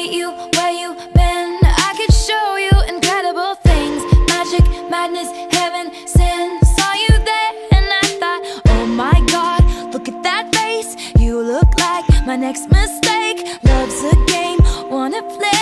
meet you where you been. I could show you incredible things. Magic, madness, heaven, sin. Saw you there and I thought, oh my God, look at that face. You look like my next mistake. Love's a game, wanna play.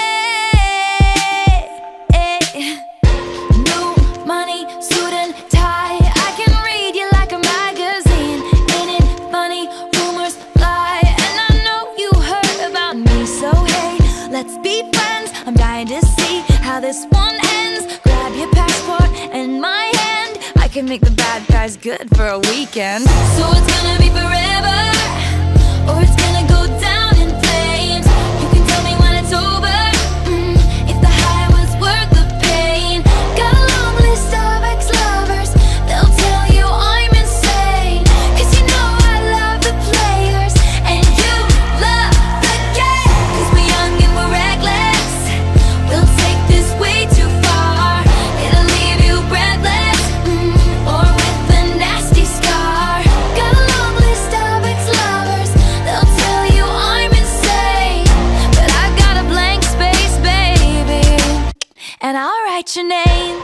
New money, suit and tie. I can read you like a magazine. Ain't it funny? Rumors fly, and I know you heard about me. So hey, let's be friends. I'm dying to see how this one ends. Grab your passport and my hand. I can make the bad guys good for a weekend. So it's gonna be forever, or it's gonna go down in flames. You can tell me when it's over, if the high was worth the pain. Got a long list of ex-lovers, they'll tell you I'm insane. Cause you know I love the players, and you love the game. Cause we're young and we're reckless, we'll take this way too far. It'll leave you breathless, or with a nasty scar. Got a long list of ex-lovers, they'll tell you I'm insane. But I've got a blank space, baby, and I'll write your name.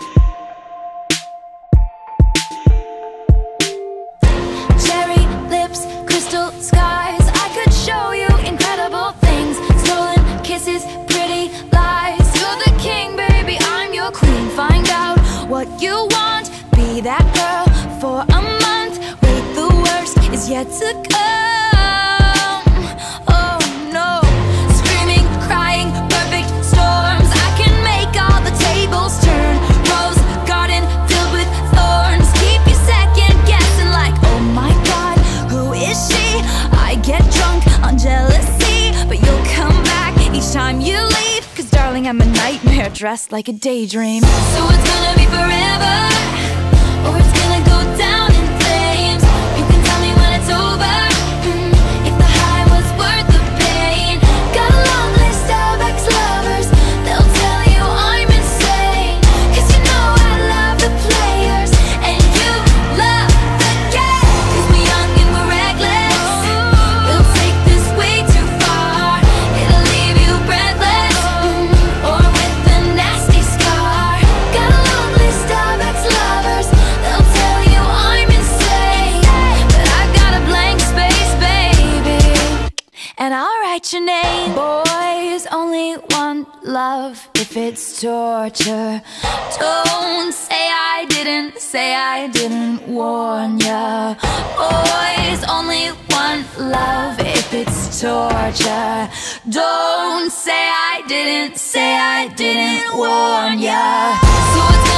Cherry lips, crystal skies. I could show you incredible things. Stolen kisses, pretty lies. You're the king, baby, I'm your queen. Find out what you want, be that girl for a month. Wait, the worst is yet to come. Oh no, screaming, crying, perfect storms. I can make all the tables turn. Rose garden filled with thorns. Keep you second guessing like, oh my God, who is she? I get drunk on jealousy, but you'll come back each time you leave. Cause darling, I'm a nightmare dressed like a daydream. So it's gonna be forever, or it's gonna go down in flames. You can tell me when it's over, if the high was worth the pain. Got a long list of ex-lovers, they'll tell you I'm insane. Cause you know I love the players, and you love the game. Cause we're young and we're reckless, we'll take this way too far. It'll leave you breathless, or with a nasty scar. Got a long list of ex-lovers, they'll tell you I'm insane. But I've got a blank space, baby, and I'll write your name. Boys only want love if it's torture. Don't say I didn't warn ya. Boys only want love if it's torture. Don't say I didn't warn ya. So it's